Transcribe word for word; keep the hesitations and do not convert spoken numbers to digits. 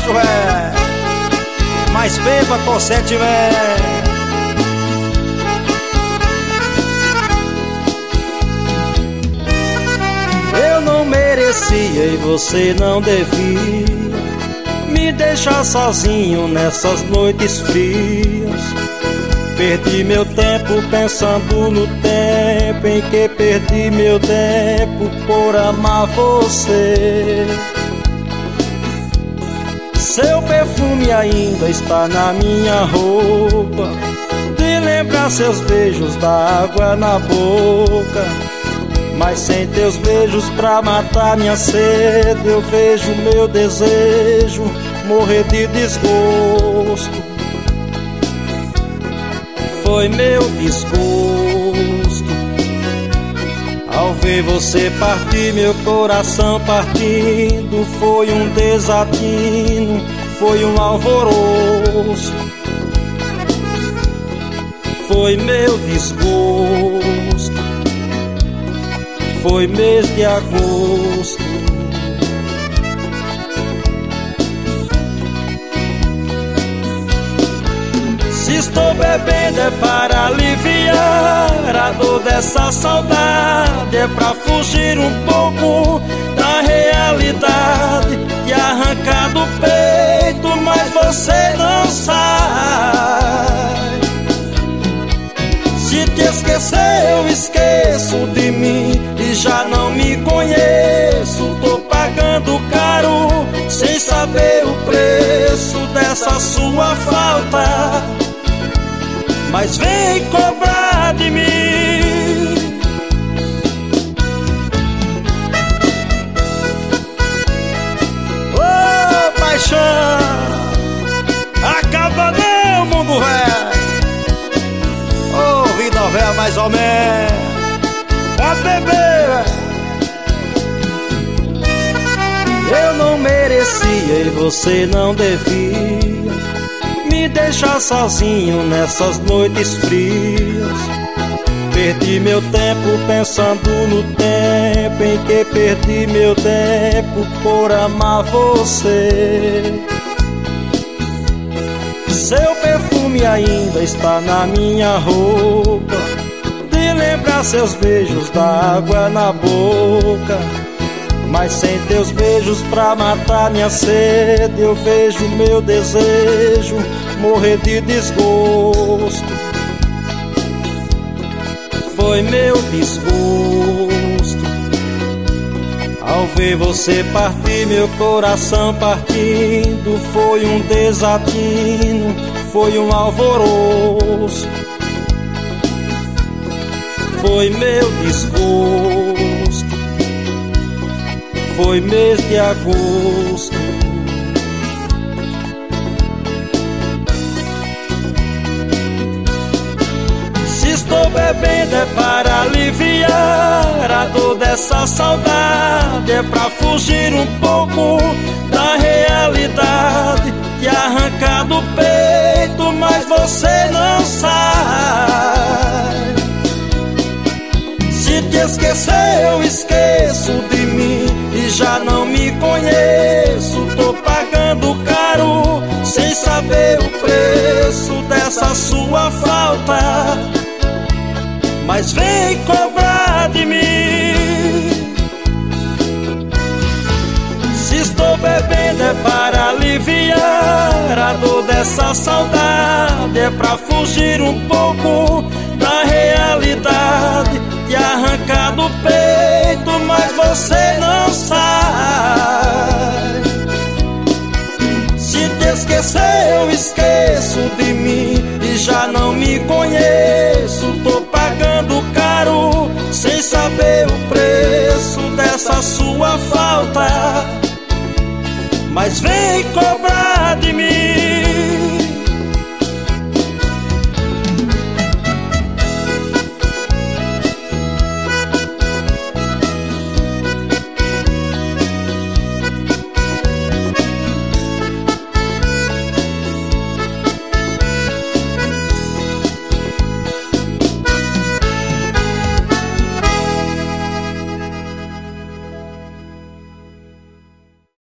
gosto, véi. Mais beba, consente, véi. Eu não merecia e você não devia me deixar sozinho nessas noites frias. Perdi meu tempo pensando no tempo em que perdi meu tempo por amar você. Seu perfume ainda está na minha roupa, de lembrar seus beijos da água na boca. Mas sem teus beijos pra matar minha sede, eu vejo meu desejo morrer de desgosto. Foi meu desgosto ao ver você partir, meu coração partindo. Foi um desatino, foi um alvoroço. Foi meu desgosto, foi mês de agosto. Se estou bebendo é para aliviar a dor dessa saudade, é pra fugir um pouco da realidade e arrancar do peito, mas você não sai. Se te esquecer eu esqueço de mim e já não me conheço. Tô pagando caro sem saber o preço dessa sua falta, mas vem cobrar de mim. Ô oh, paixão, acaba não, mundo velho. Ô oh, vida velha mais ou menos, pode beber. Eu não merecia e você não devia me deixar sozinho nessas noites frias. Perdi meu tempo pensando no tempo em que perdi meu tempo por amar você. Seu perfume ainda está na minha roupa, de lembrar seus beijos da água na boca. Mas sem teus beijos pra matar minha sede, eu vejo meu desejo morrer de desgosto. Foi meu desgosto ao ver você partir, meu coração partindo. Foi um desatino, foi um alvoroço. Foi meu desgosto, foi mês de agosto. Se estou bebendo é para aliviar a dor dessa saudade, é pra fugir um pouco da realidade e arrancar do peito, mas você não sai. Se te esquecer eu esqueço de mim e já não me conheço. Tô pagando caro sem saber o preço dessa sua falta, mas vem cobrar de mim. Se estou bebendo é para aliviar a dor dessa saudade, é pra fugir um pouco da realidade e arrancar do peito, mas você não sai. Se te esquecer eu esqueço de mim e já não me conheço. Tô pagando caro sem saber o preço dessa sua falta, mas vem cobrar de mim.